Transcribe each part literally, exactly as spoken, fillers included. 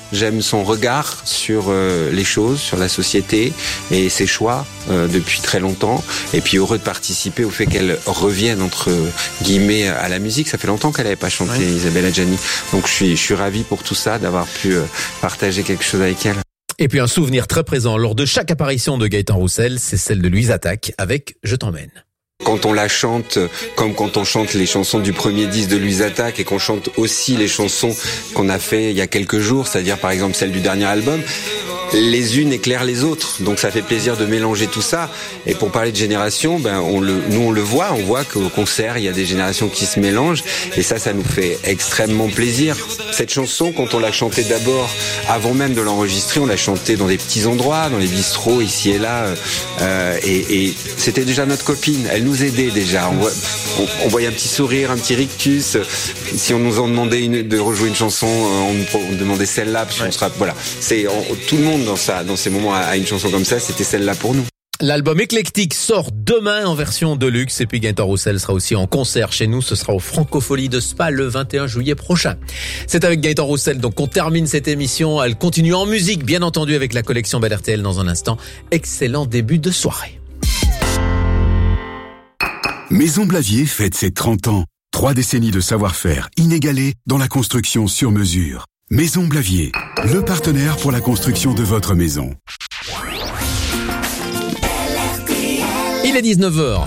J'aime son regard sur euh, les choses, sur la société et ses choix euh, depuis très longtemps. Et puis heureux de participer au fait qu'elle revienne entre guillemets à la musique. Ça fait longtemps qu'elle n'avait pas chanté, oui. Isabelle Adjani. Donc je suis, je suis ravi pour tout ça, d'avoir pu euh, partager quelque chose avec elle. Et puis un souvenir très présent lors de chaque apparition de Gaëtan Roussel, c'est celle de Louise Attaque avec « Je t'emmène ». Quand on la chante, comme quand on chante les chansons du premier disque de Louise Attaque et qu'on chante aussi les chansons qu'on a fait il y a quelques jours, c'est-à-dire par exemple celle du dernier album, les unes éclairent les autres. Donc ça fait plaisir de mélanger tout ça. Et pour parler de génération, ben on le, nous on le voit, on voit qu'au concert il y a des générations qui se mélangent et ça, ça nous fait extrêmement plaisir. Cette chanson, quand on l'a chantée d'abord, avant même de l'enregistrer, on l'a chantée dans des petits endroits, dans les bistrots ici et là, euh, et, et c'était déjà notre copine. Elle nous aidait déjà. On, voit, on, on voyait un petit sourire, un petit rictus. Si on nous en demandait une, de rejouer une chanson, on nous on demandait celle-là, puis ouais. on sera, voilà. C'est on, tout le monde dans ça, dans ces moments à une chanson comme ça, c'était celle-là pour nous. L'album Éclectique sort demain en version deluxe et puis Gaëtan Roussel sera aussi en concert chez nous. Ce sera au Francofolie de Spa le vingt et un juillet prochain. C'est avec Gaëtan Roussel donc qu'on termine cette émission. Elle continue en musique, bien entendu, avec la collection Bel R T L dans un instant. Excellent début de soirée. Maison Blavier fête ses trente ans. Trois décennies de savoir-faire inégalé dans la construction sur mesure. Maison Blavier, le partenaire pour la construction de votre maison. Il est dix-neuf heures.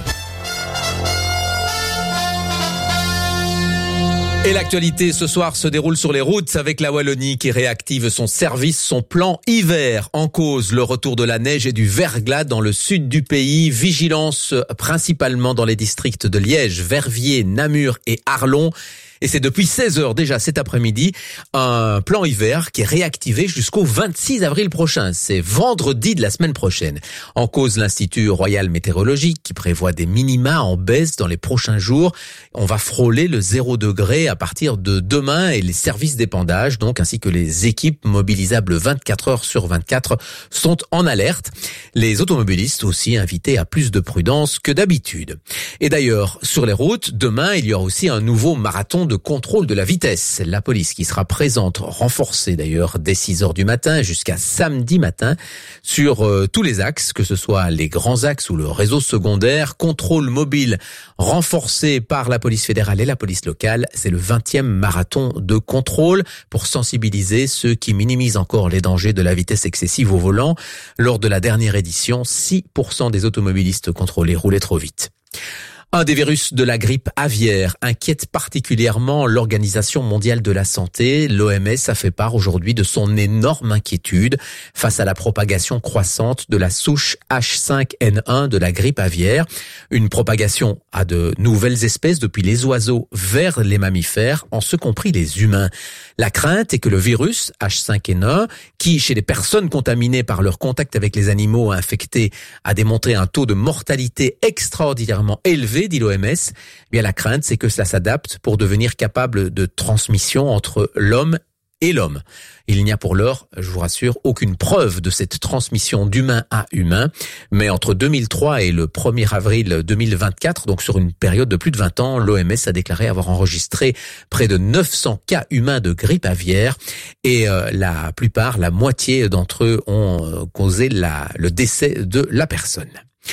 Et l'actualité ce soir se déroule sur les routes avec la Wallonie qui réactive son service, son plan hiver. En cause, le retour de la neige et du verglas dans le sud du pays. Vigilance principalement dans les districts de Liège, Verviers, Namur et Arlon. Et c'est depuis seize heures déjà cet après-midi, un plan hiver qui est réactivé jusqu'au vingt-six avril prochain. C'est vendredi de la semaine prochaine. En cause, l'Institut Royal Météorologique qui prévoit des minima en baisse dans les prochains jours. On va frôler le zéro degré à partir de demain et les services d'épandage, donc, ainsi que les équipes mobilisables vingt-quatre heures sur vingt-quatre sont en alerte. Les automobilistes aussi invités à plus de prudence que d'habitude. Et d'ailleurs, sur les routes, demain, il y aura aussi un nouveau marathon de de contrôle de la vitesse. La police qui sera présente, renforcée d'ailleurs dès six heures du matin jusqu'à samedi matin sur euh, tous les axes, que ce soit les grands axes ou le réseau secondaire. Contrôle mobile renforcé par la police fédérale et la police locale. C'est le vingtième marathon de contrôle pour sensibiliser ceux qui minimisent encore les dangers de la vitesse excessive au volant. Lors de la dernière édition, six pour cent des automobilistes contrôlés roulaient trop vite. Un des virus de la grippe aviaire inquiète particulièrement l'Organisation mondiale de la santé. L'O M S a fait part aujourd'hui de son énorme inquiétude face à la propagation croissante de la souche H cinq N un de la grippe aviaire. Une propagation à de nouvelles espèces depuis les oiseaux vers les mammifères, en ce compris les humains. La crainte est que le virus H cinq N un, qui chez les personnes contaminées par leur contact avec les animaux infectés a démontré un taux de mortalité extraordinairement élevé, dit l'O M S, eh bien la crainte, c'est que cela s'adapte pour devenir capable de transmission entre l'homme et l'homme. Il n'y a pour l'heure, je vous rassure, aucune preuve de cette transmission d'humain à humain, mais entre deux mille trois et le premier avril deux mille vingt-quatre, donc sur une période de plus de vingt ans, l'O M S a déclaré avoir enregistré près de neuf cents cas humains de grippe aviaire et euh, la plupart, la moitié d'entre eux ont euh, causé la, le décès de la personne.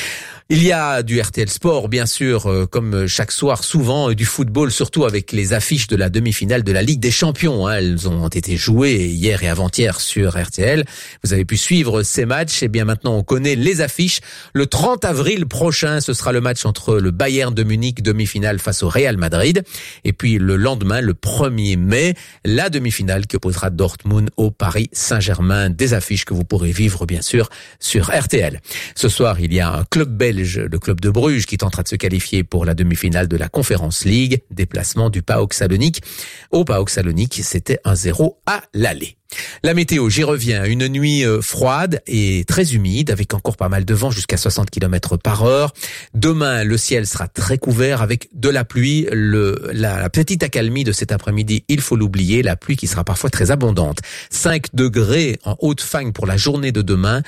Il y a du R T L Sport, bien sûr, euh, comme chaque soir, souvent, euh, du football, surtout avec les affiches de la demi-finale de la Ligue des Champions. Hein. Elles ont été jouées hier et avant-hier sur R T L. Vous avez pu suivre ces matchs. Et bien maintenant, on connaît les affiches. Le trente avril prochain, ce sera le match entre le Bayern de Munich, demi-finale face au Real Madrid. Et puis le lendemain, le premier mai, la demi-finale qui opposera Dortmund au Paris Saint-Germain. Des affiches que vous pourrez vivre, bien sûr, sur R T L. Ce soir, il y a un club belge, le club de Bruges, qui tentera de se qualifier pour la demi-finale de la Conference League. Déplacement du PAOK Salonique. Au PAOK Salonique, c'était un zéro à l'aller. La météo, j'y reviens. Une nuit euh, froide et très humide, avec encore pas mal de vent jusqu'à soixante kilomètres par heure. Demain, le ciel sera très couvert avec de la pluie. Le, la, la petite accalmie de cet après-midi, il faut l'oublier, la pluie qui sera parfois très abondante. cinq degrés en Haute-Fagne pour la journée de demain,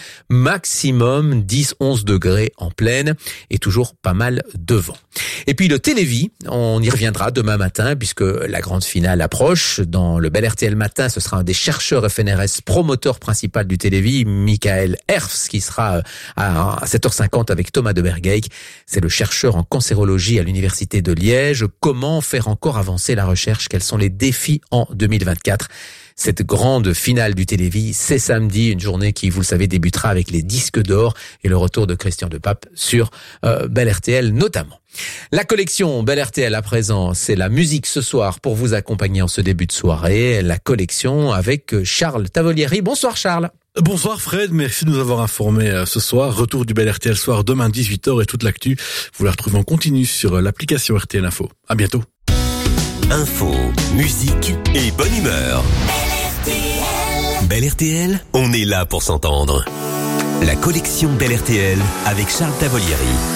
maximum dix à onze degrés en plaine et toujours pas mal de vent. Et puis le Télévis, on y reviendra demain matin puisque la grande finale approche. Dans le Bel R T L matin, ce sera un des chercheurs F F N R S, promoteur principal du Télévis, Michael Herfs, qui sera à sept heures cinquante avec Thomas de Bergeyck. C'est le chercheur en cancérologie à l'Université de Liège. Comment faire encore avancer la recherche? Quels sont les défis en deux mille vingt-quatre? Cette grande finale du Télévis, c'est samedi, une journée qui, vous le savez, débutera avec les disques d'or et le retour de Christian Depape sur euh, Bel R T L notamment. La collection Bel R T L à présent, c'est la musique ce soir pour vous accompagner en ce début de soirée. La collection avec Charles Tavolieri. Bonsoir Charles. Bonsoir Fred, merci de nous avoir informés ce soir. Retour du Bel R T L soir demain dix-huit heures et toute l'actu, vous la retrouvez en continu sur l'application R T L Info. À bientôt. Info, musique et bonne humeur. Bel R T L, on est là pour s'entendre. La collection Bel R T L avec Charles Tavolieri.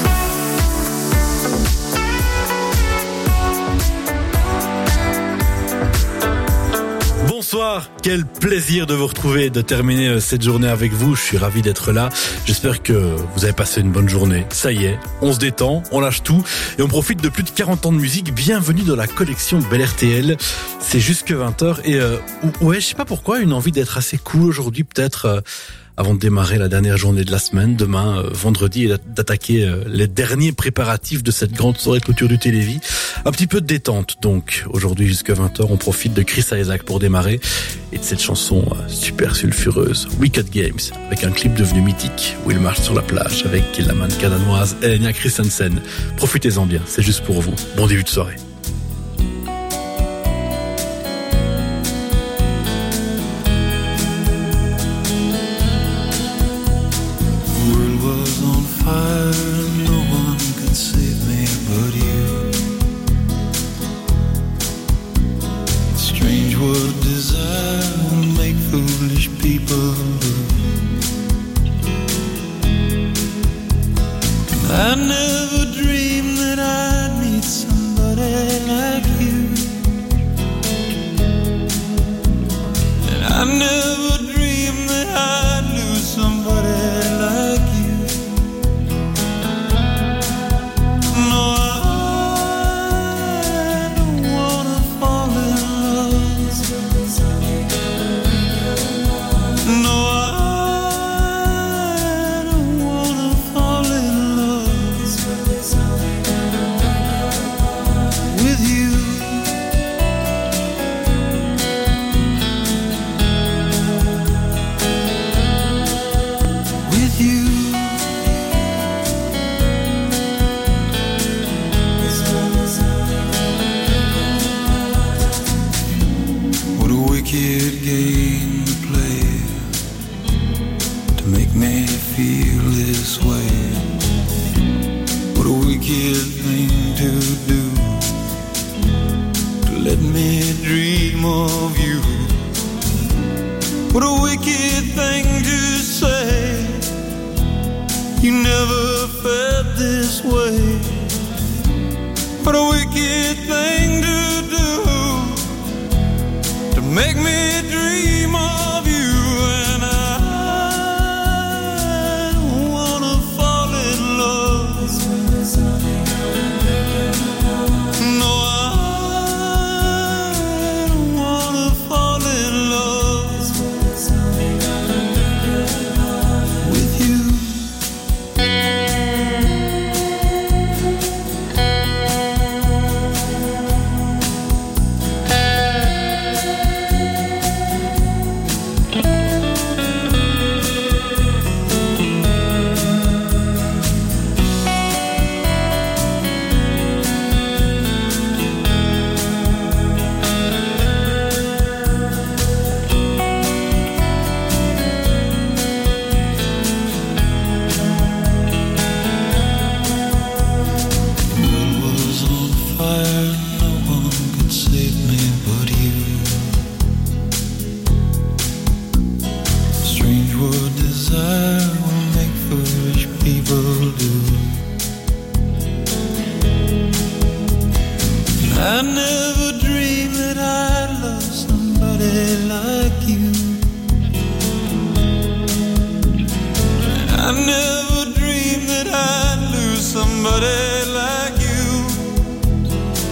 Bonsoir, quel plaisir de vous retrouver, de terminer cette journée avec vous. Je suis ravi d'être là. J'espère que vous avez passé une bonne journée. Ça y est, on se détend, on lâche tout et on profite de plus de quarante ans de musique. Bienvenue dans la collection Bel R T L. C'est jusque vingt heures et euh, ouais, je sais pas pourquoi, une envie d'être assez cool aujourd'hui peut-être. Euh, avant de démarrer la dernière journée de la semaine, demain, euh, vendredi, et d'attaquer euh, les derniers préparatifs de cette grande soirée de clôture du Télévis. Un petit peu de détente, donc. Aujourd'hui, jusqu'à vingt heures, on profite de Chris Isaak pour démarrer, et de cette chanson euh, super sulfureuse, Wicked Games, avec un clip devenu mythique, où il marche sur la plage avec la mannequin danoise Elenia Christensen. Profitez-en bien, c'est juste pour vous. Bon début de soirée. No one could save me but you. Strange what desire will make foolish people do. I never dreamed that I'd meet somebody like you. And I never dreamed that I'd lose somebody like you.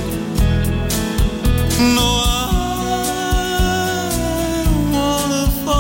No, I wanna fall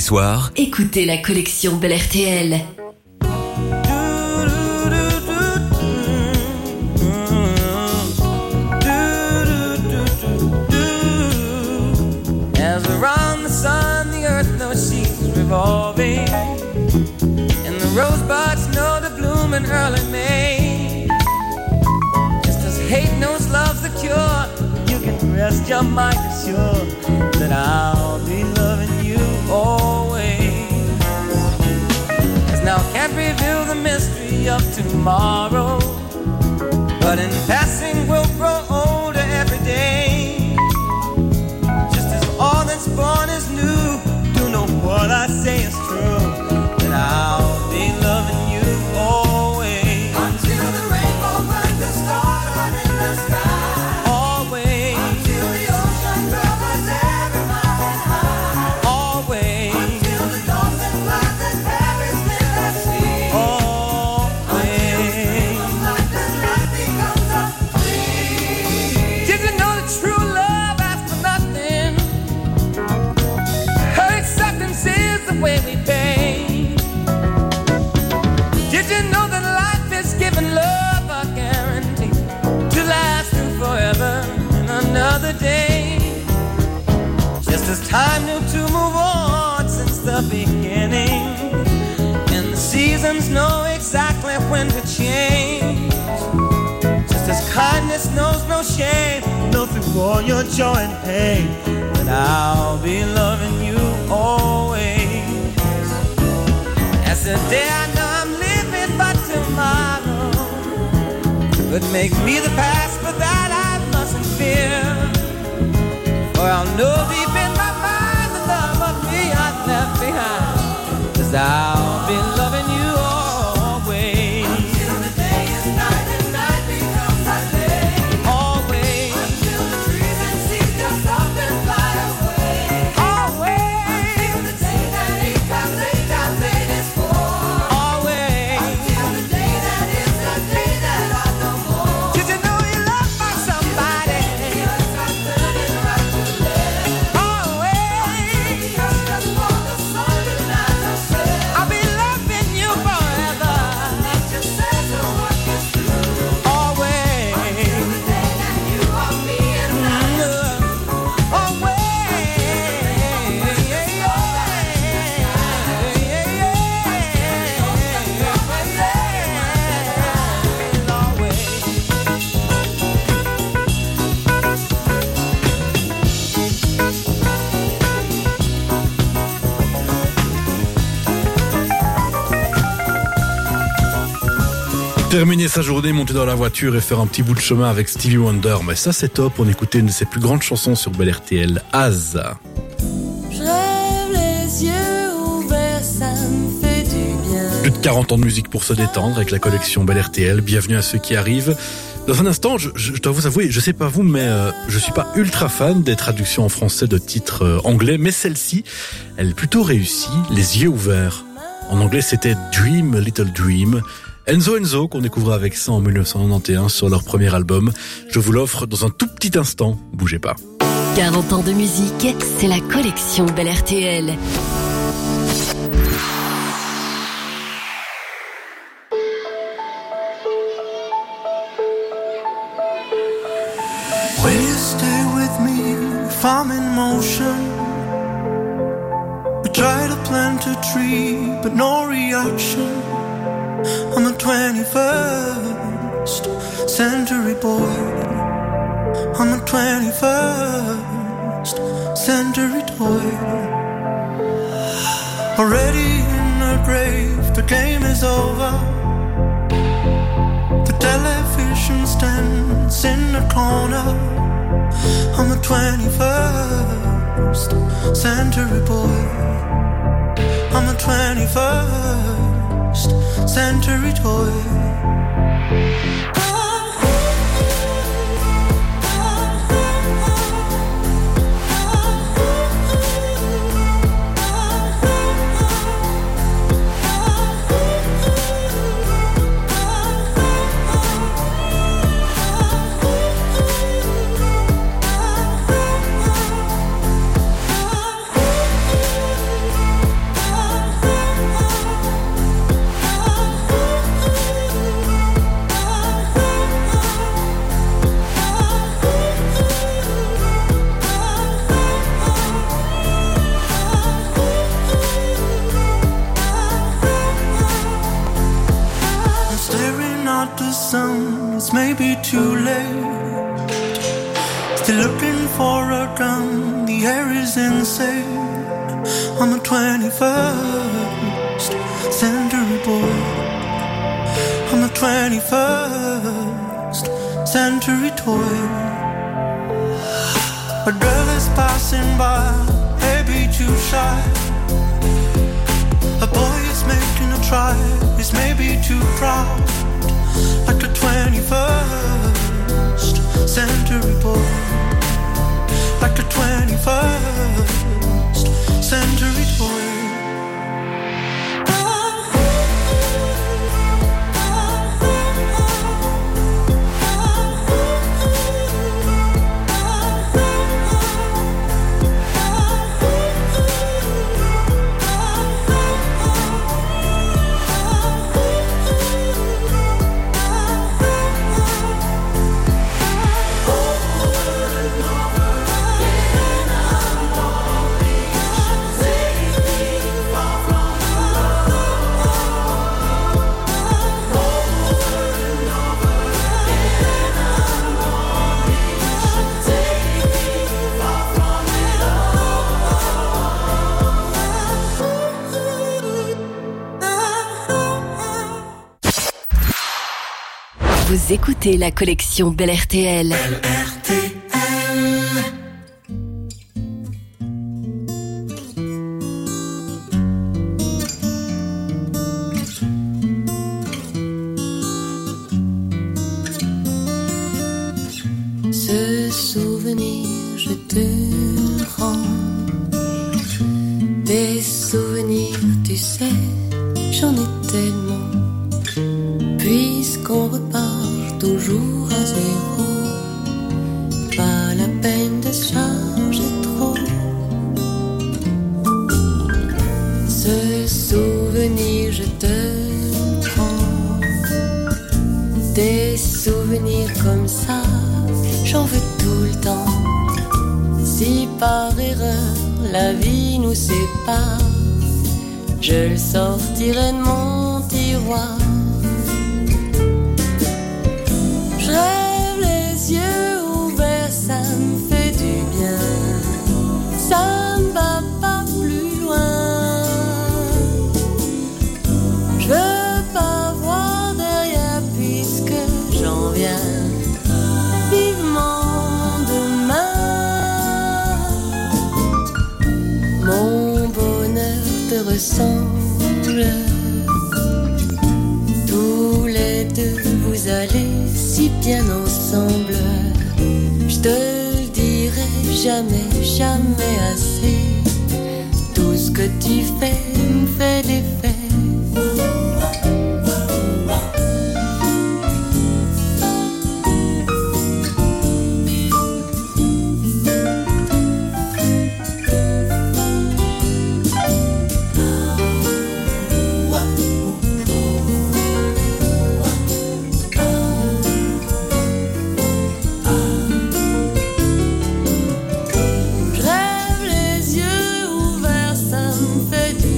soirs, écoutez la collection Bel R T L. As around the sun, the earth knows she's revolving, and the rosebuds know to bloom in early May. Just as hate knows love's the cure, you can rest your mind assured that I'll be loving you always. As now can't reveal the mystery of tomorrow, but in passing we'll grow older every day. Just as all that's born is new, do know what I say is true, that I'll be loving you always. Until the rainbow burns the stars in the sky. Always. Until the ocean covers every mountain high. Always. Until the dolphin flies and carries me the sea. Always. Did you know that true love asks for nothing? Her acceptance is the way we pay. Did you know that life is giving love a guarantee to last through forever and another day? Just as time knew to move on since the beginning, and the seasons know exactly when to change. Just as kindness knows no shame, know through all your joy and pain, that I'll be loving you always. As the day I know I'm living, but tomorrow could make me the past, but that I mustn't fear. For I'll know deep in my mind the love of me I've left behind, 'cause I'll be loving you always. Until the day is night and night becomes a day. Always. Until the trees and seas just up and fly away. Always. Until the day that he comes late and late is for. Always. Until the day that is the day that I know more. Did you know you love by somebody? Yes, I'm turning right to left. Always. Because just for the sun and not the sun, I'll be loving you forever. Nature says the work is through. Always. Until the day that you are me and I. Always. Terminer sa journée, monter dans la voiture et faire un petit bout de chemin avec Stevie Wonder. Mais ça, c'est top. On écoutait une de ses plus grandes chansons sur Bel R T L, Az. Je rêve les yeux ouverts, ça me fait du bien. Plus de quarante ans de musique pour se détendre avec la collection Bel R T L. Bienvenue à ceux qui arrivent. Dans un instant, je, je dois vous avouer, je sais pas vous, mais euh, je suis pas ultra fan des traductions en français de titres euh, anglais, mais celle-ci, elle est plutôt réussie. Les yeux ouverts. En anglais, c'était Dream a Little Dream. Enzo Enzo, qu'on découvrait avec ça en dix-neuf cent quatre-vingt-onze sur leur premier album. Je vous l'offre dans un tout petit instant. Bougez pas. quarante ans de musique, c'est la collection Bel R T L. Will you stay with me if I'm in motion? We try to plant a tree, but no reaction. I'm a twenty-first century boy. I'm a twenty-first century toy. Already in the grave, the game is over. The television stands in the corner. I'm a twenty-first century boy. I'm a twenty-first century toy. not the sun, it's maybe too late. Still looking for a gun, the air is insane. On the twenty-first century, boy. On the twenty-first century toy. A girl is passing by, maybe too shy. A boy is making a try, he's maybe too proud. Like the twenty-first century boy. Like the twenty-first century toy. Vous écoutez la collection Bel R T L. Bel R T L. Ce souvenir, je te rends. Des souvenirs, tu sais, j'en ai tellement. Puisqu'on repart toujours à zéro, pas la peine de se charger trop. Ce souvenir, je te prends. Des souvenirs comme ça, j'en veux tout le temps. Si par erreur la vie nous sépare, je le sortirai de mon tiroir. Je rêve les yeux ouverts, ça me fait du bien. Ça me va pas plus loin. Je veux pas voir derrière puisque j'en viens vivement demain. Mon bonheur te ressemble. Tous les deux vous allez si bien ensemble. Je te le dirai jamais, jamais assez. Tout ce que tu fais me fait l'effet. Je rêve les yeux ouverts, ça me fait du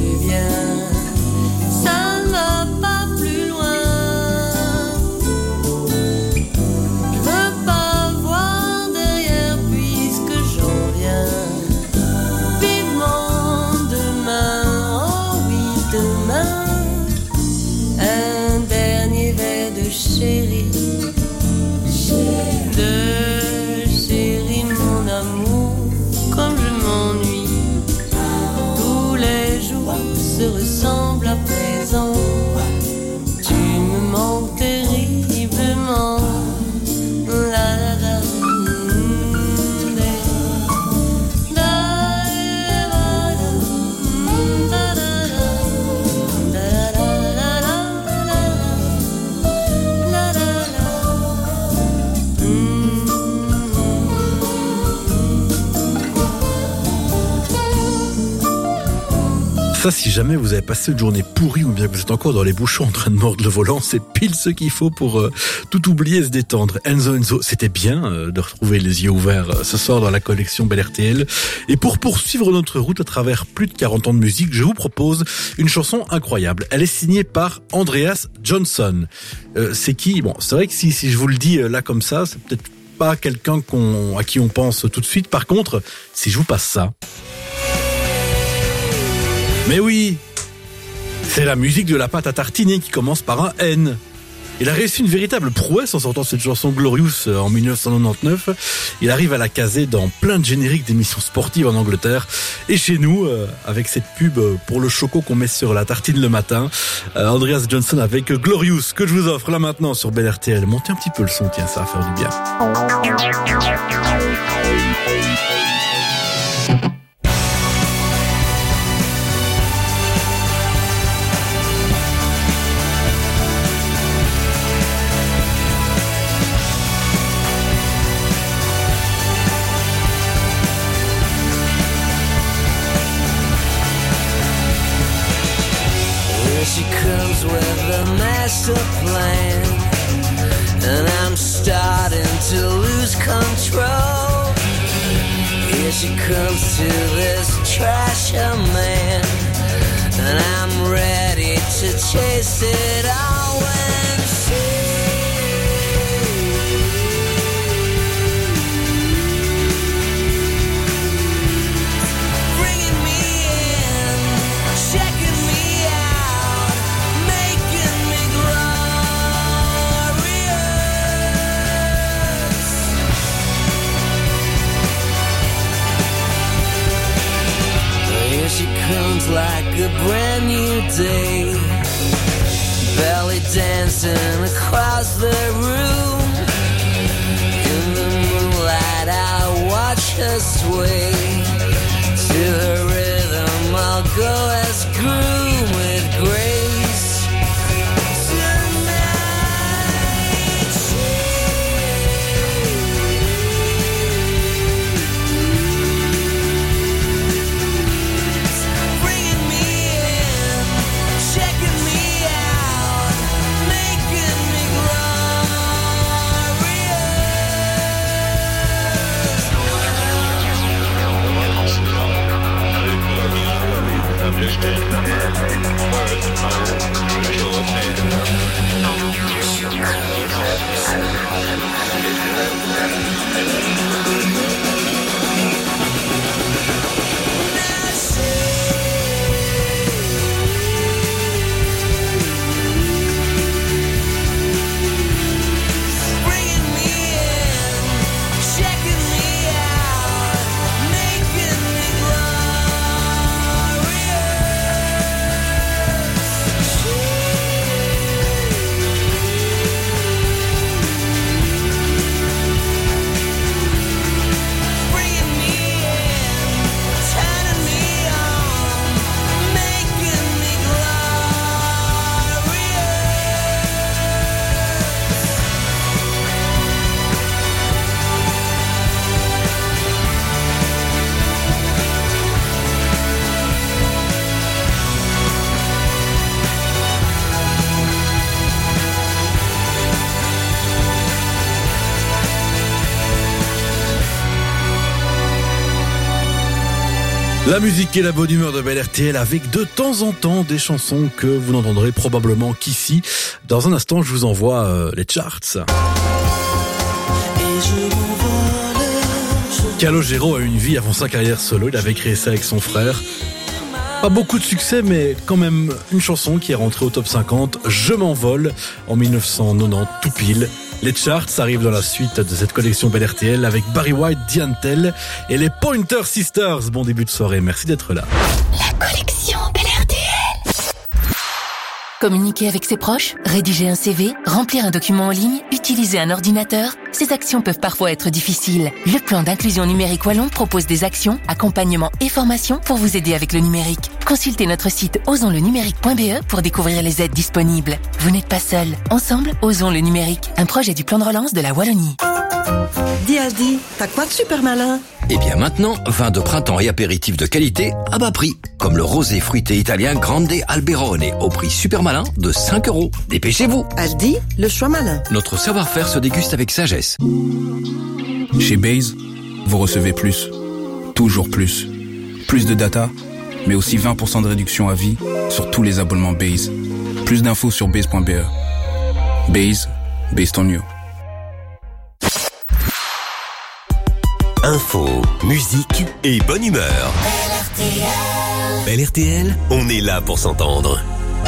Ça, si jamais vous avez passé une journée pourrie ou bien que vous êtes encore dans les bouchons en train de mordre le volant, c'est pile ce qu'il faut pour euh, tout oublier et se détendre. Enzo Enzo, c'était bien euh, de retrouver les yeux ouverts euh, ce soir dans la collection Bel R T L. Et pour poursuivre notre route à travers plus de quarante ans de musique, je vous propose une chanson incroyable. Elle est signée par Andreas Johnson. Euh, c'est qui ? Bon, c'est vrai que si, si je vous le dis euh, là comme ça, c'est peut-être pas quelqu'un qu'on, à qui on pense tout de suite. Par contre, si je vous passe ça... Mais oui, c'est la musique de la pâte à tartiner qui commence par un N. Il a réussi une véritable prouesse en sortant cette chanson Glorious en dix-neuf cent quatre-vingt-dix-neuf. Il arrive à la caser dans plein de génériques d'émissions sportives en Angleterre. Et chez nous, euh, avec cette pub pour le choco qu'on met sur la tartine le matin, euh, Andreas Johnson avec Glorious, que je vous offre là maintenant sur Bel R T L. Montez un petit peu le son, tiens, ça va faire du bien. She comes with a master plan, and I'm starting to lose control. Here she comes to this trasher man, and I'm ready to chase it all when she bringing me in, checking me out, making me glorious. Here she comes like a brand new day, belly dancing across the room. In the moonlight I watch her sway, to her rhythm I'll go as groom with grace. Tonight she's bringing me in, checking me out, making me La musique et la bonne humeur de Bel R T L avec de temps en temps des chansons que vous n'entendrez probablement qu'ici. Dans un instant, je vous envoie euh, les charts. Calogero a eu une vie avant sa carrière solo. Il avait créé ça avec son frère. Pas beaucoup de succès, mais quand même une chanson qui est rentrée au top cinquante. Je m'envole en dix-neuf cent quatre-vingt-dix, tout pile. Les charts arrivent dans la suite de cette collection Bel R T L avec Barry White, Diane Tell et les Pointer Sisters. Bon début de soirée, merci d'être là. La collection Bel R T L. Communiquer avec ses proches, rédiger un C V, remplir un document en ligne, utiliser un ordinateur, ces actions peuvent parfois être difficiles. Le plan d'inclusion numérique wallon propose des actions, accompagnement et formation pour vous aider avec le numérique. Consultez notre site osons le numérique point b e pour découvrir les aides disponibles. Vous n'êtes pas seul. Ensemble, osons le numérique. Un projet du plan de relance de la Wallonie. Dis Aldi, t'as quoi de super malin? Eh bien maintenant, vin de printemps et apéritifs de qualité à bas prix. Comme le rosé fruité italien Grande Alberone au prix super malin de cinq euros. Dépêchez-vous. Aldi, le choix malin. Notre savoir-faire se déguste avec sagesse. Chez Base, vous recevez plus. Toujours plus. Plus de data, mais aussi vingt pour cent de réduction à vie sur tous les abonnements Base. Plus d'infos sur base point b e. Base, based on you. Info, musique et bonne humeur. Belle R T L, on est là pour s'entendre.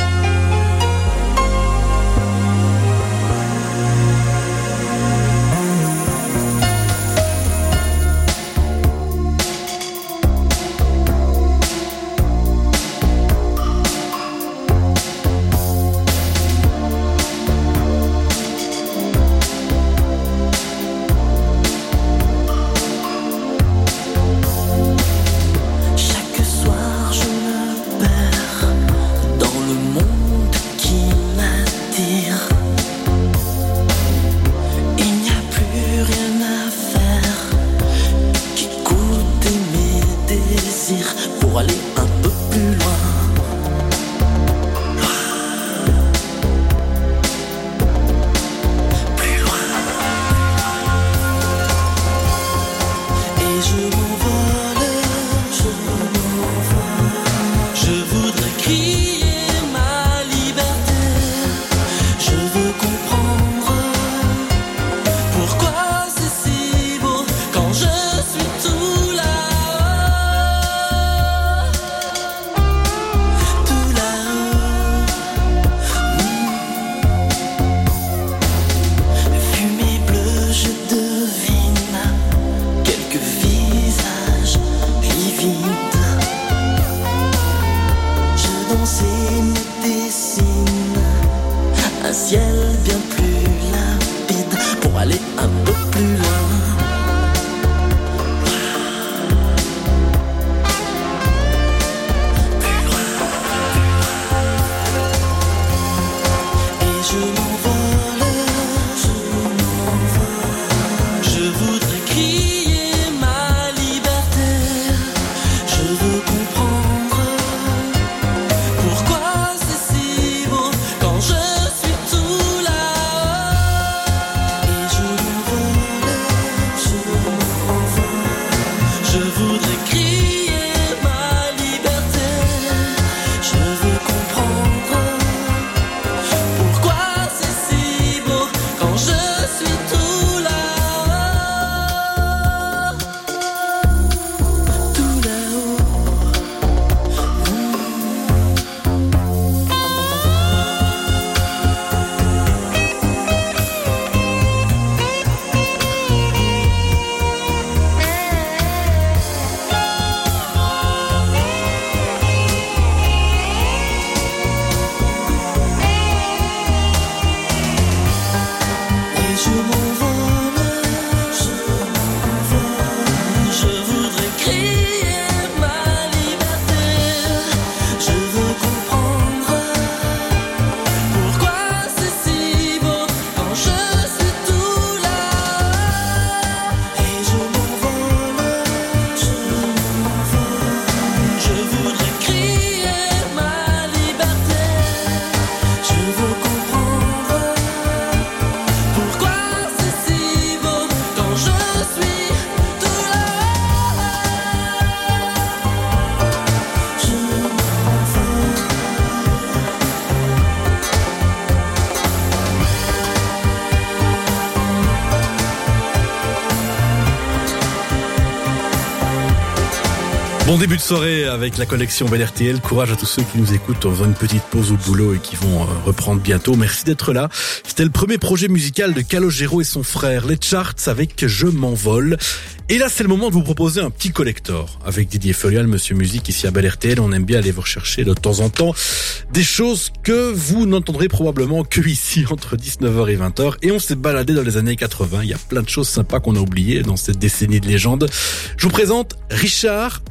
Bon début de soirée avec la collection Belle R T L. Courage à tous ceux qui nous écoutent en faisant une petite pause au boulot et qui vont reprendre bientôt. Merci d'être là. C'était le premier projet musical de Calogero et son frère, les Charts avec Je m'envole. Et là, c'est le moment de vous proposer un petit collector. Avec Didier Folial, Monsieur Musique, ici à Belle R T L, on aime bien aller vous rechercher de temps en temps des choses que vous n'entendrez probablement que ici entre dix-neuf heures et vingt heures. Et on s'est baladé dans les années quatre-vingts. Il y a plein de choses sympas qu'on a oubliées dans cette décennie de légende. Je vous présente Richard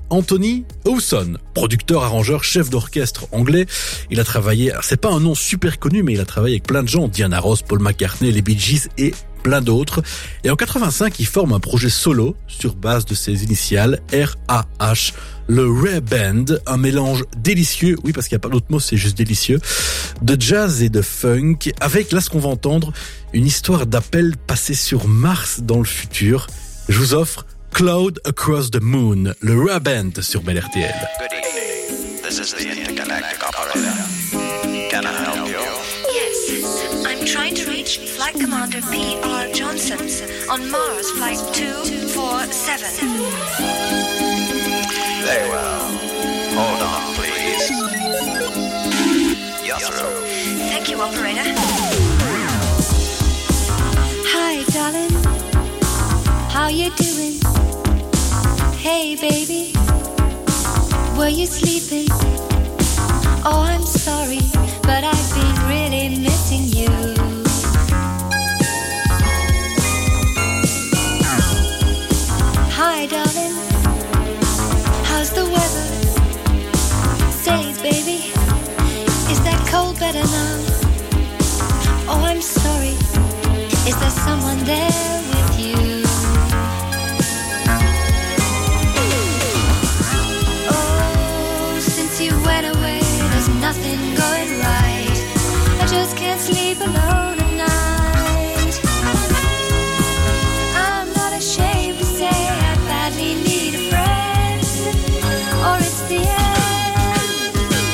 Anthony Hewson, producteur, arrangeur, chef d'orchestre anglais. Il a travaillé, alors c'est pas un nom super connu, mais il a travaillé avec plein de gens, Diana Ross, Paul McCartney, les Bee Gees et plein d'autres. Et en quatre-vingt-cinq, il forme un projet solo sur base de ses initiales R A H, le Rare Band, un mélange délicieux, oui parce qu'il n'y a pas d'autre mot, c'est juste délicieux, de jazz et de funk, avec là ce qu'on va entendre, une histoire d'appel passé sur Mars dans le futur. Je vous offre Cloud Across the Moon, le Rare Band sur Bel R T L. Good evening. This is the intergalactic operator. Can I help you? Yes, I'm trying to reach Flight Commander P R Johnson on Mars Flight two four seven. Very well. Hold on, please. You're through. Thank you, operator. Hi, darling. How you doing? Hey, baby. Were you sleeping? Oh, I'm sorry, but I've been really missing you. Hi, darling. How's the weather? Say, baby, is that cold better now? Oh, I'm sorry. Is there someone there with you? Oh, since you went away, there's nothing going right. I just can't sleep alone at night. I'm not ashamed to say I badly need a friend, or it's the end.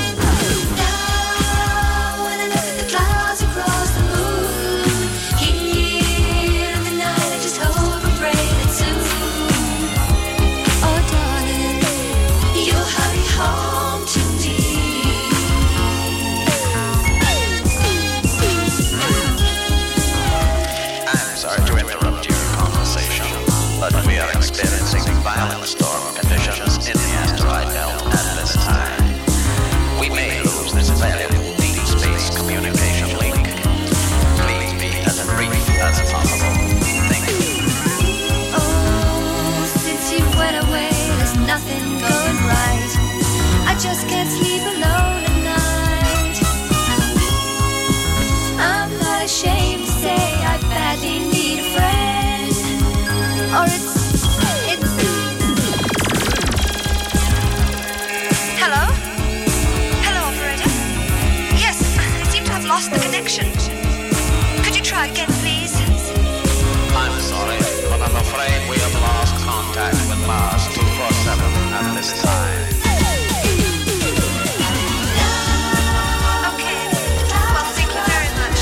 Now when I look at the clouds across the moon, here in the night I just hope and pray that soon, oh darling, you'll hurry home to me. I'm sorry to interrupt your conversation, but we are experiencing violent storm conditions in the asteroid belt at this time. We may lose this valuable deep space communication link. Please be as brief as possible. Thank you. Oh, since you went away, there's nothing going right. I just can't sleep alone at night. I'm not ashamed to say I badly need a friend, or it's, it's. Hello? Hello, operator? Yes, I seem to have lost the connection. Could you try again, please? I'm sorry, but I'm afraid we have lost contact with Mars two four seven at this time. Okay. Well, thank you very much.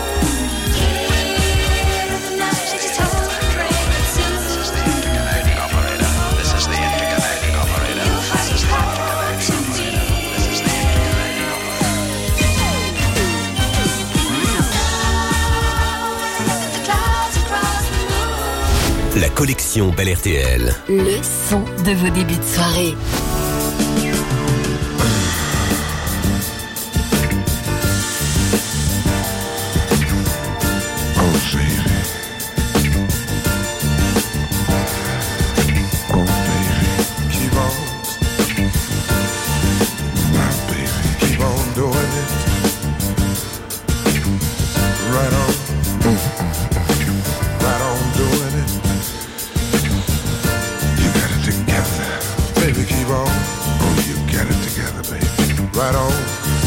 Here in the night, I just hope and pray that soon This is the intergalactic operator. This is the intergalactic operator. you'll This hurry is the home intergalactic to operator. me. This is the intergalactic operator. The clouds across the moon. La collection Bel R T L. Le son de vos débuts de soirée. Oh, baby. Oh, baby. Keep on. My baby. Keep on doing it. Right on. Right on doing it. You got it together. Baby, keep on. Oh, you got it together, baby. Right on.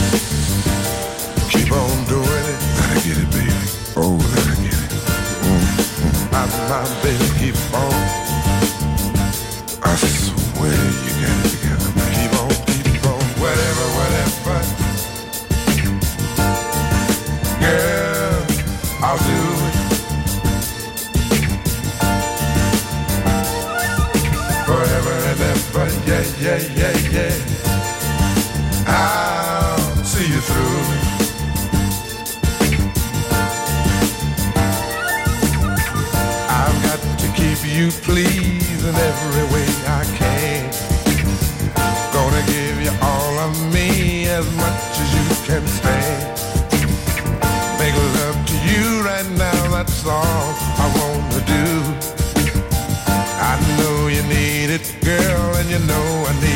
Keep on doing it. Let I get it, baby. Oh, let I get it. Mm-hmm. My, my baby, keep on. I swear you got it together, baby. Keep on, keep on. Whatever, whatever. Girl, I'll do it. Whatever and ever, yeah, yeah, yeah, yeah. I'll see you through. I've got to keep you pleased in every way I can. Gonna give you all of me as much as you can stand. Make love to you right now, that's all I wanna do. I know you need it, girl, and you know I need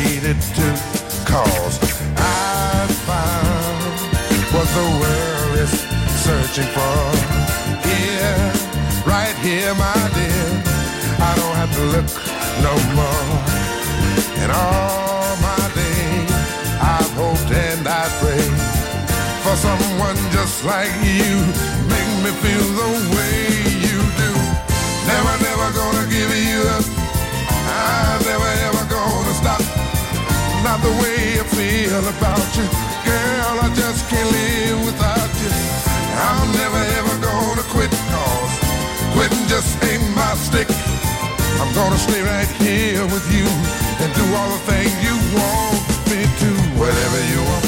searching for. Here, right here, my dear, I don't have to look no more. And all my days, I've hoped and I prayed for someone just like you, make me feel the way you do. Never, never gonna give you up. I'm never, ever gonna stop. Not the way I feel about you, girl, I just can't live without you. I'm never, ever gonna quit, cause quitting just ain't my stick. I'm gonna stay right here with you and do all the things you want me to, whatever you want.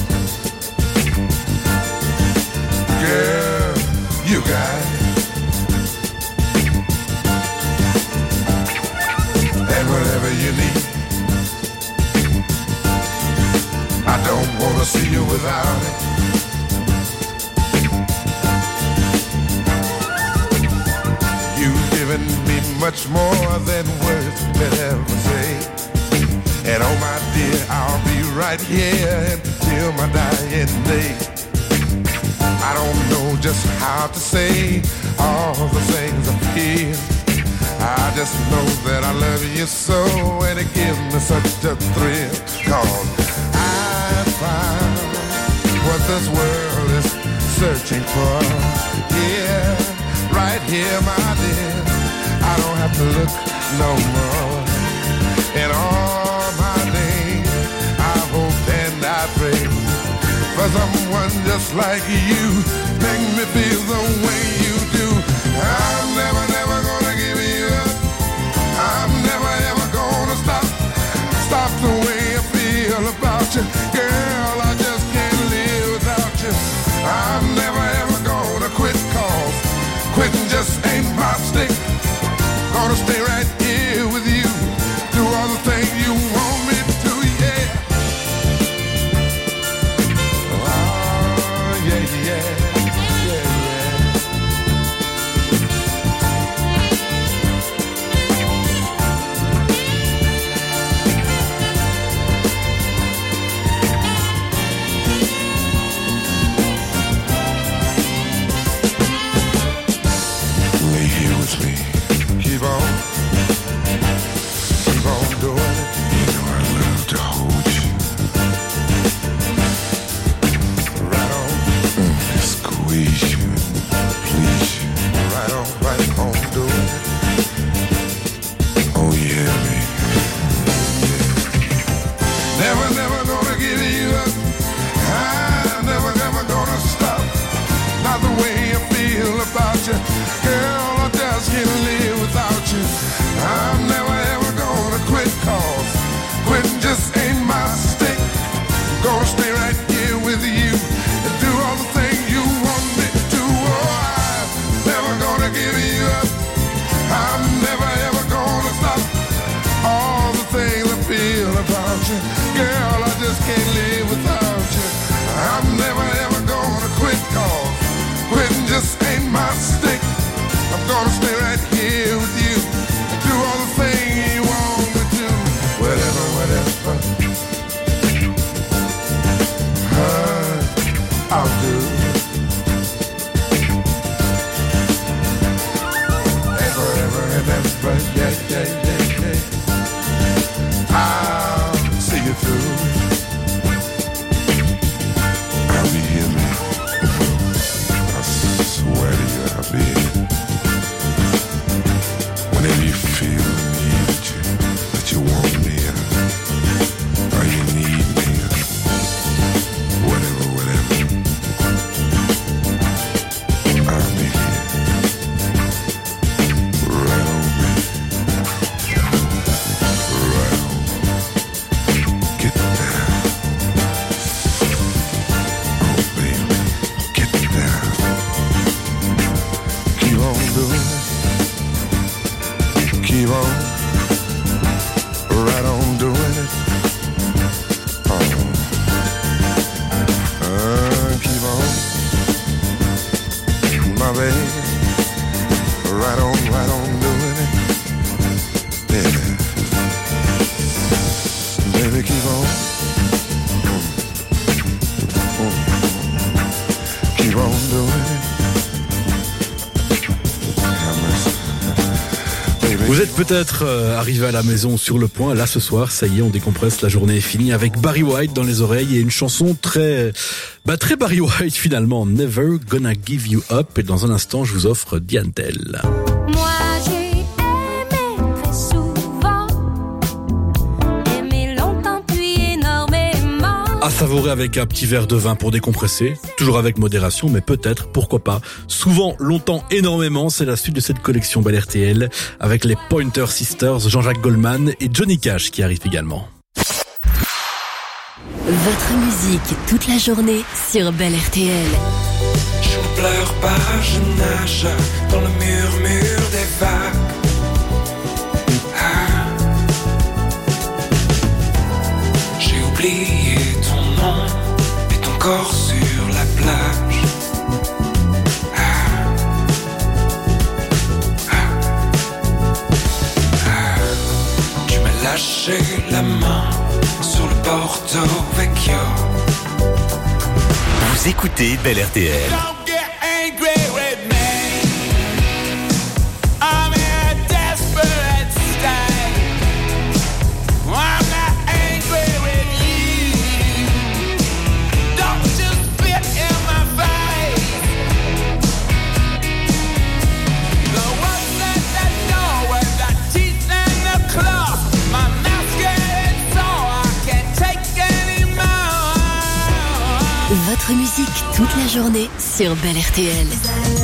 Girl, you got it. And whatever you need, I don't wanna see you without it. You've given me much more than words could ever say. And oh my dear, I'll be right here until my dying day. I don't know just how to say all the things I feel. I just know that I love you so, and it gives me such a thrill. Cause I found what this world is searching for. Yeah, right here, my dear, I don't have to look no more. And all my days, I hope and I pray for someone just like you, make me feel the way you do. I'm never, never gonna give you up. I'm never, ever gonna stop. Stop the way I feel about you, girl, I just can't live without you. I'm never, ever gonna quit, cause quitting just ain't my stick. Gonna stay right here with you, do all the things you want me to, yeah. Oh, yeah, yeah, yeah, yeah. Lay here with me. Keep on, keep on doing it. You know I love to hold you. Right on, mm, squeeze you, please you. Right on, right on, doing it. Oh yeah, baby, yeah. Never, never gonna give you up. I'm never, never gonna stop. Not the way I feel about you, girl, I just can't live without you. I'm never ever gonna quit, cause quitting just ain't my stick. Gonna stay right here with you and do all the things you want me to. Oh, I'm never gonna give you up. I'm never ever gonna stop. All the things I feel about you, girl, I just can't live without you. I'm never ever gonna quit, cause quitting just ain't my stick. I'm gonna stay right here with you, do all the things you want me to, whatever, whatever. Uh, I'll do. And forever and ever, yeah, yeah, yeah, yeah. I'll see you through. I'll be here, man. I swear to you, I'll be here. Whenever you feel the need that you, that you want me, uh, or you need me, uh, whatever, whatever, I'll be here. Right on, baby. Right on. Get down. Oh, baby, get down. Keep on doing it. Keep on, right on doing it. Oh, uh, keep on, my baby. Right on, right on doing it. Yeah, baby, keep on. Mm. Mm. Keep on doing it. Vous êtes peut-être euh, arrivé à la maison sur le point. Là, ce soir, ça y est, on décompresse. La journée est finie avec Barry White dans les oreilles et une chanson très, bah, très Barry White finalement. Never Gonna Give You Up. Et dans un instant, je vous offre Diantel. Moi, j'ai aimé très souvent, aimé longtemps puis énormément. À savourer avec un petit verre de vin pour décompresser. Toujours avec modération, mais peut-être, pourquoi pas. Souvent, longtemps, énormément. C'est la suite de cette collection Bel R T L avec les Pointer Sisters, Jean-Jacques Goldman et Johnny Cash qui arrivent également. Votre musique toute la journée sur Bel R T L. Je ne pleure pas, je nage dans le murmure des vagues. Ah. J'ai oublié ton nom et ton corps sur la plage. Ah. Ah. Ah. Tu m'as lâché la main sur le Porto Vecchio. Vous écoutez Bel R T L. Don't get angry with me. I'm in a desperate state. I'm not angry with you. Don't just spit in my face. The ones that I know with the teeth and the claws. My mouth's getting sore, I can't take anymore. Votre musique toute la journée sur Bel R T L.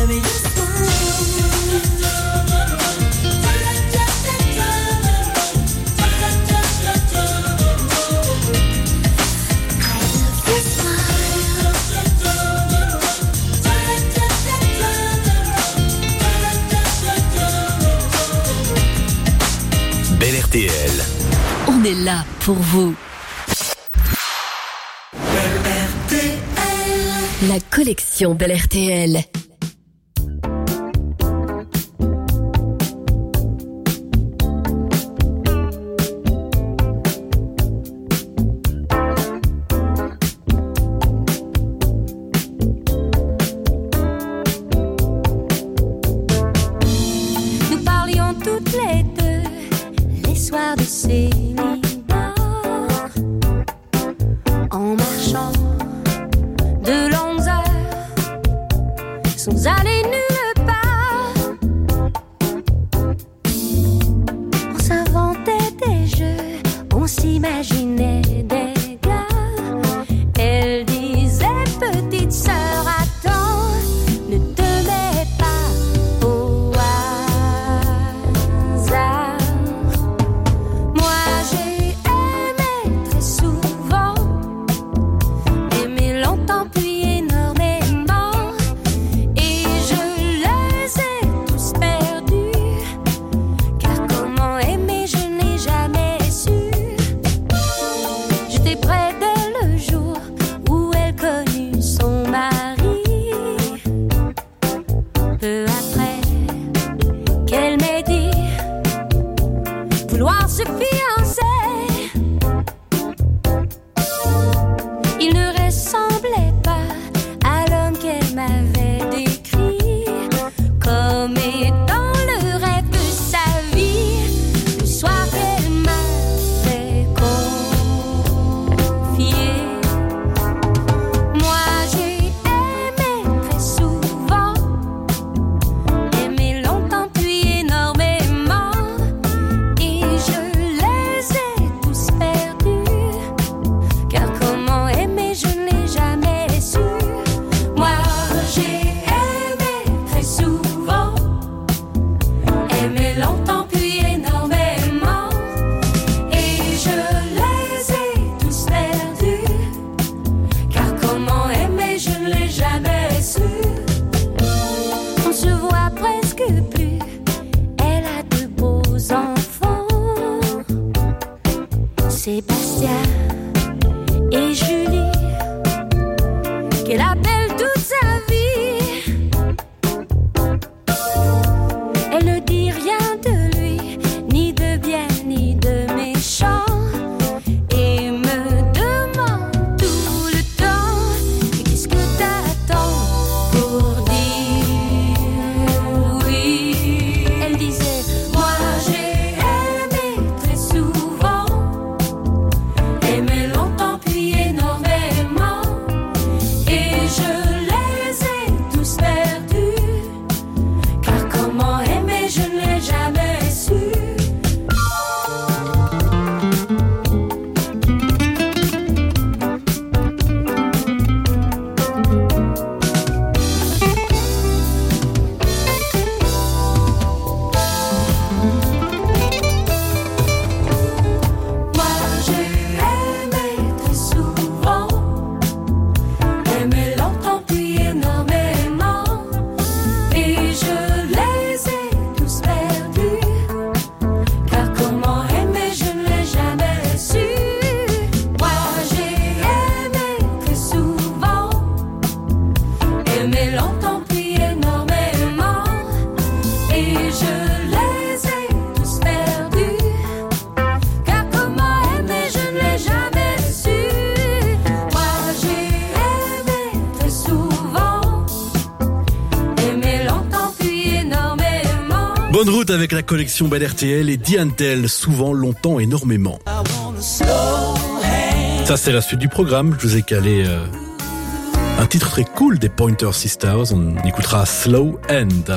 Bel R T L. On est là pour vous. La collection Bel R T L. Nous parlions toutes les deux les soirs de célibat, en marchant de longues heures sans aller nulle part. On s'inventait des jeux, on s'imaginait des gars. Elle disait petite sœur, attends, ne te mets pas au hasard. Moi j'ai aimé très souvent, aimé longtemps puis énormément, et je les ai tous perdus, car comment aimer je n'ai jamais su. J'étais près d'elle le jour où elle connut son mari, peu après qu'elle m'ait dit vouloir se fiancer. Il ne ressemblait pas à l'homme qu'elle m'avait décrit comme étant le rêve de sa vie. Le soir qu'elle m'avait confié, moi j'ai aimé très souvent, aimé longtemps puis énormément, et je les ai tous perdus, car comment aimer je ne l'ai jamais su. Moi j'ai aimé très souvent, aimé longtemps puis énormément, et je les ai tous perdus, car comment aimer je ne l'ai jamais su. On se voit presque plus, elle a de beaux enfants, Sébastien et Julie, qu'elle appelle toute sa vie. Elle ne dit rien de lui, ni de bien ni de méchant, et me demande tout le temps, mais qu'est-ce que t'attends pour dire oui. Elle disait, moi j'ai je les ai tous perdus. Car comment aimer, je ne l'ai jamais su. Moi j'ai aimé très souvent, aimé longtemps puis énormément. Bonne route avec la collection Bel R T L et Diantel, souvent, longtemps, énormément. Ça c'est la suite du programme, je vous ai calé euh, un titre très cool des Pointer Sisters, on écoutera Slow End.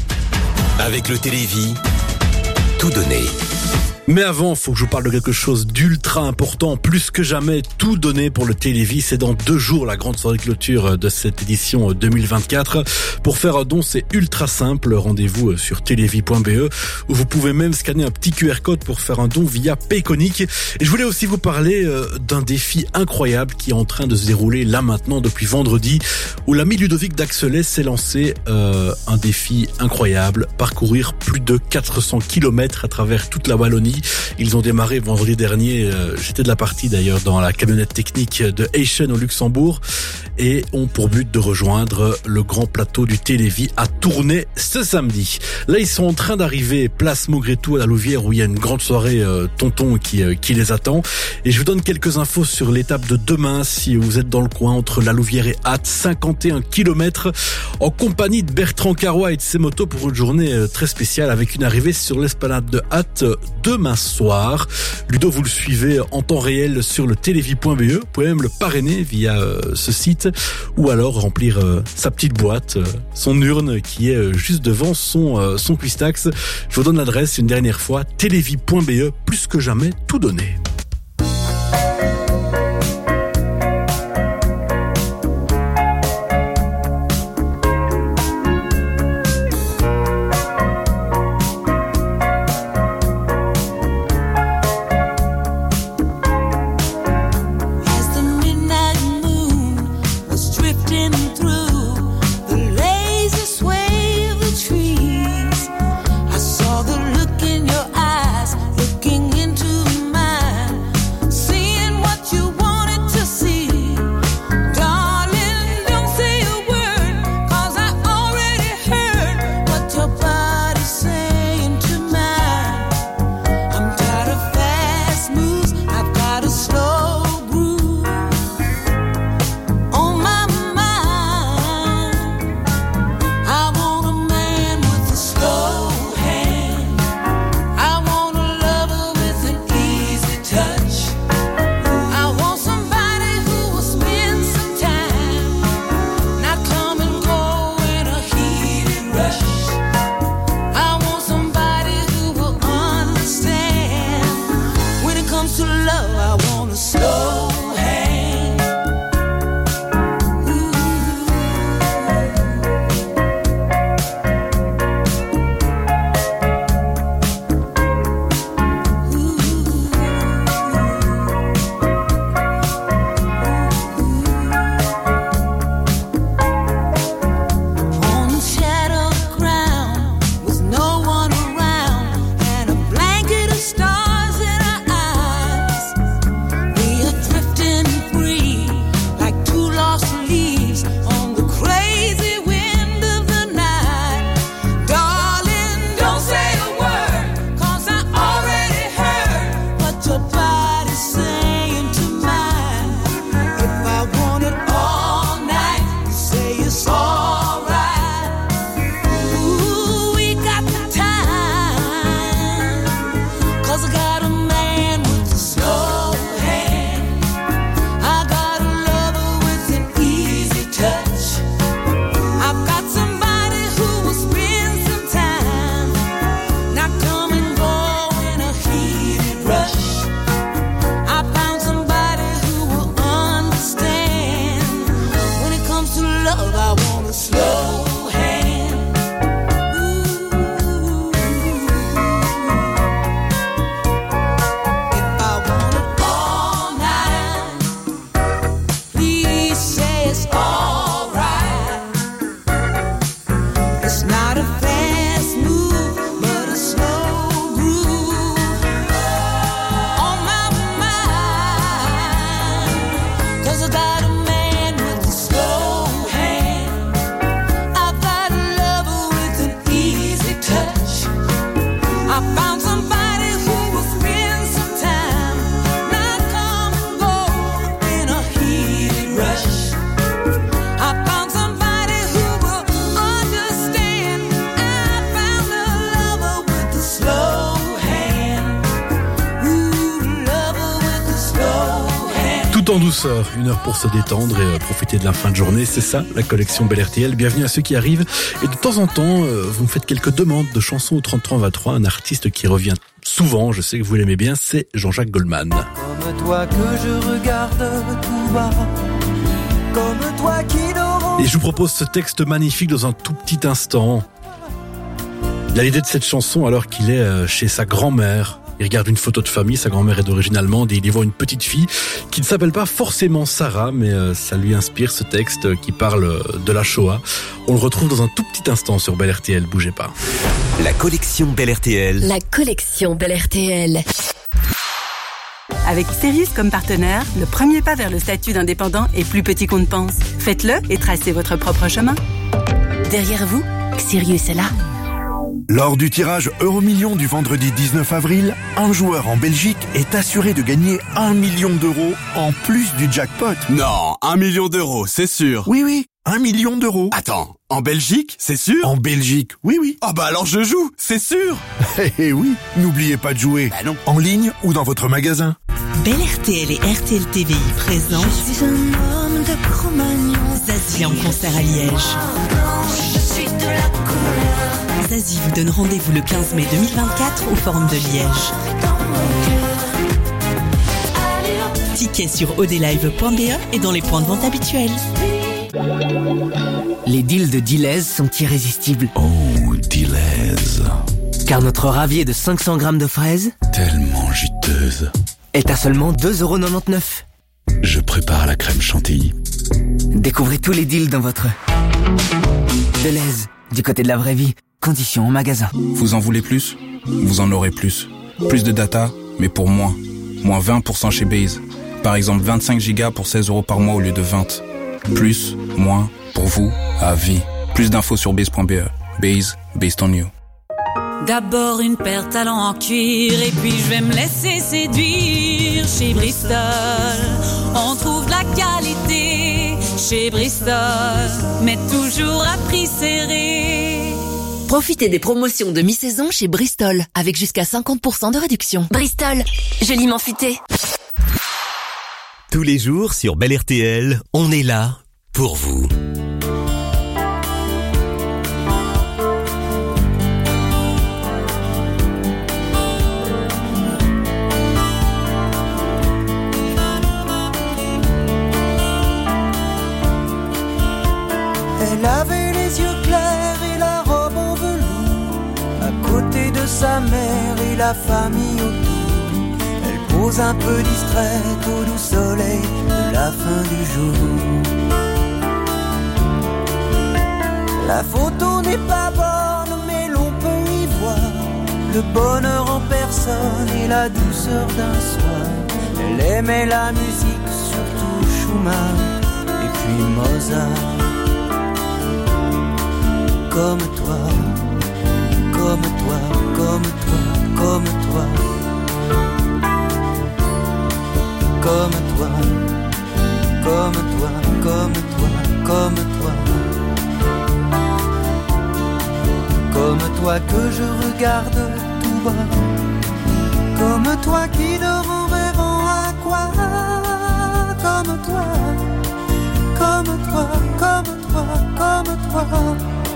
Avec le Télévis, tout donné. Mais avant, faut que je vous parle de quelque chose d'ultra important, plus que jamais, tout donné pour le Télévis. C'est dans deux jours la grande soirée de clôture de cette édition deux mille vingt-quatre. Pour faire un don, c'est ultra simple. Rendez-vous sur télévis point b e où vous pouvez même scanner un petit Q R code pour faire un don via Payconic. Et je voulais aussi vous parler d'un défi incroyable qui est en train de se dérouler là maintenant depuis vendredi, où l'ami Ludovic Daxelet s'est lancé euh, un défi incroyable, parcourir plus de quatre cents kilomètres à travers toute la Wallonie. Ils ont démarré vendredi dernier, euh, j'étais de la partie d'ailleurs dans la camionnette technique de Eischen au Luxembourg, et ont pour but de rejoindre le grand plateau du Télévis à Tournai ce samedi. Là ils sont en train d'arriver place Maugrétou à la Louvière où il y a une grande soirée euh, tonton qui, euh, qui les attend, et je vous donne quelques infos sur l'étape de demain si vous êtes dans le coin entre la Louvière et Ath, cinquante et un kilomètres en compagnie de Bertrand Carrois et de ses motos pour une journée euh, très spéciale avec une arrivée sur l'esplanade de Ath demain soir. Ludo, vous le suivez en temps réel sur le télévis point b e. Vous pouvez même le parrainer via euh, ce site ou alors remplir euh, sa petite boîte, euh, son urne qui est euh, juste devant son, euh, son Cuistax. Je vous donne l'adresse une dernière fois, télévis point b e, plus que jamais tout donné. Saw the look in your eyes, looking into mine. Tout en douceur, une heure pour se détendre et euh, profiter de la fin de journée, c'est ça la collection Bel R T L. Bienvenue à ceux qui arrivent et de temps en temps euh, vous me faites quelques demandes de chansons au trente-trois vingt-trois, un artiste qui revient souvent, je sais que vous l'aimez bien, c'est Jean-Jacques Goldman. Comme toi que je regarde tout bas, comme toi qui dort. Et je vous propose ce texte magnifique dans un tout petit instant. Il a l'idée de cette chanson alors qu'il est chez sa grand-mère. Il regarde une photo de famille, sa grand-mère est d'origine allemande et il y voit une petite fille qui ne s'appelle pas forcément Sarah, mais ça lui inspire ce texte qui parle de la Shoah. On le retrouve dans un tout petit instant sur Bel R T L, bougez pas. La collection Bel R T L. La collection Bel R T L. Avec Sirius comme partenaire, le premier pas vers le statut d'indépendant est plus petit qu'on ne pense. Faites-le et tracez votre propre chemin. Derrière vous, Sirius est là. Lors du tirage Euromillion du vendredi dix-neuf avril, un joueur en Belgique est assuré de gagner un million d'euros en plus du jackpot. Non, un million d'euros, c'est sûr. Oui, oui, un million d'euros. Attends, en Belgique, c'est sûr? En Belgique, oui, oui. Ah bah alors je joue, c'est sûr. Eh eh oui, n'oubliez pas de jouer. Bah non. En ligne ou dans votre magasin. Bel R T L et R T L T V I présentent Je suis un homme de Cro-Magnon. Zazie en concert à Liège. Je suis de la couleur. Zazie vous donne rendez-vous le quinze mai deux mille vingt-quatre au Forum de Liège. Tickets sur odelive point b e et dans les points de vente habituels. Les deals de Deleuze sont irrésistibles. Oh, Deleuze. Car notre ravier de cinq cents grammes de fraises, Tellement juteuse. est à seulement deux euros quatre-vingt-dix-neuf. Je prépare la crème chantilly. Découvrez tous les deals dans votre Deleuze, du côté de la vraie vie. Conditions en magasin. Vous en voulez plus? Vous en aurez plus. Plus de data, mais pour moins. Moins vingt pour cent chez Base. Par exemple, vingt-cinq gigas pour seize euros par mois au lieu de vingt. Plus, moins, pour vous, à vie. Plus d'infos sur base point b e. Base, based on you. D'abord une paire de talons en cuir et puis je vais me laisser séduire. Chez Bristol, on trouve la qualité. Chez Bristol, mais toujours à prix serré. Profitez des promotions de mi-saison chez Bristol, avec jusqu'à cinquante pour cent de réduction. Bristol, joliment futé. Tous les jours sur Bel R T L, on est là pour vous. Elle avait les yeux clairs et la robe en velours, à côté de sa mère et la famille autour. Elle pose un peu distraite au doux soleil de la fin du jour. La photo n'est pas bonne mais l'on peut y voir le bonheur en personne et la douceur d'un soir. Elle aimait la musique, surtout Schumann et puis Mozart. Comme toi, comme toi, comme toi, comme toi, comme toi, comme toi, comme toi, comme toi, comme toi que je regarde tout bas, comme toi qui dort en rêvant à quoi, comme toi, comme toi, comme toi, comme toi.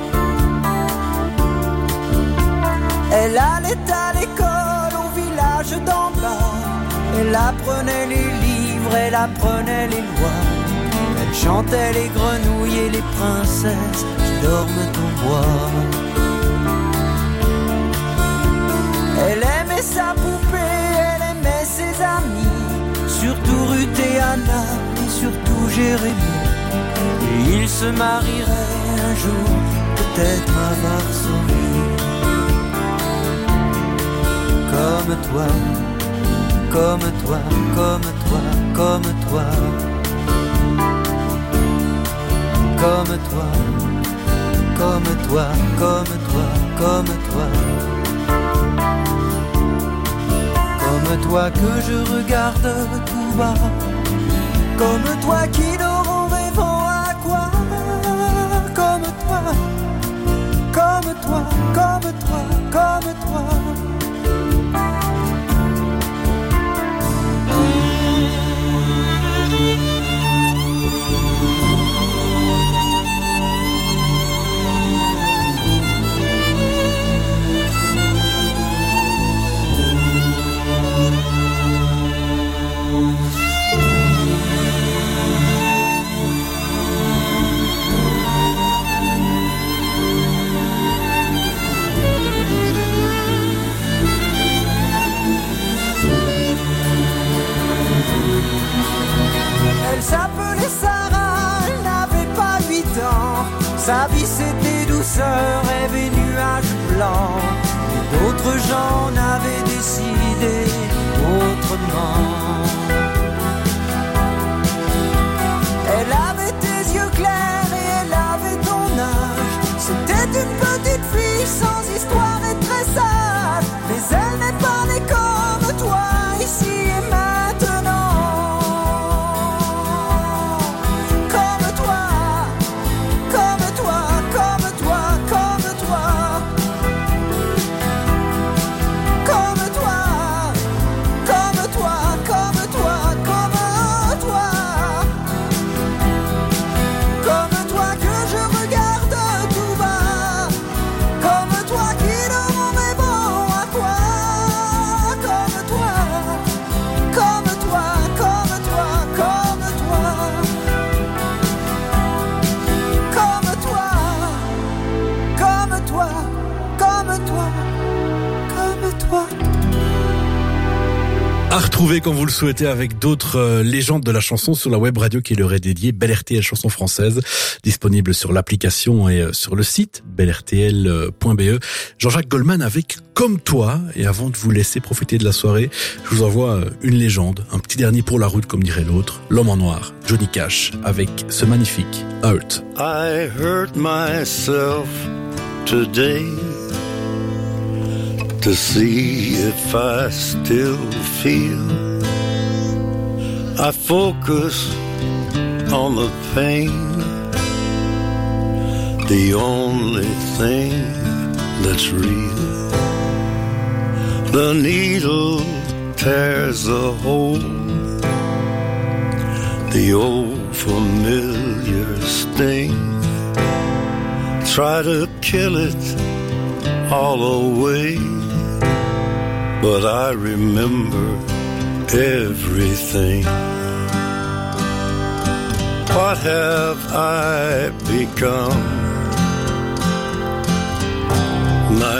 Elle allait à l'école au village d'en bas. Elle apprenait les livres, elle apprenait les lois. Elle chantait les grenouilles et les princesses qui dorment au bois. Elle aimait sa poupée, elle aimait ses amis, surtout Ruth et Anna et surtout Jérémie. Et ils se marieraient un jour, peut-être à Varsovie. Comme toi, comme toi, comme toi, comme toi, comme toi, comme toi, comme toi, comme toi, comme toi que je regarde tout bas, comme toi qui dort en rêvant à quoi, comme toi, comme toi, comme toi, comme toi. douceur rêve et nuages blancs. Et d'autres gens n'avaient décidé autrement. Elle avait tes yeux clairs et elle avait ton âge. C'était une petite fille sans histoire et très sage. Mais elle n'est pas née comme toi, ici et maintenant. Comme toi, comme toi, comme toi, comme toi. Comme toi, comme toi, comme toi, comme toi. Comme toi que je regarde tout bas. Comme toi qui demande mais bon à quoi. Comme toi, comme toi, comme toi, comme toi. Comme toi, comme toi, comme toi, comme toi. À retrouver quand vous le souhaitez avec d'autres euh, légendes de la chanson sur la web radio qui leur est dédiée, Belle R T L Chanson Française, disponible sur l'application et euh, sur le site belle r t l point b e. Jean-Jacques Goldman avec Comme toi. Et avant de vous laisser profiter de la soirée, je vous envoie euh, une légende, un petit dernier pour la route comme dirait l'autre, l'homme en noir, Johnny Cash, avec ce magnifique Hurt. I hurt myself today to see if I still feel. I focus on the pain, the only thing that's real. The needle tears a hole, the old familiar sting. Try to kill it all away, but I remember everything. What have I become? My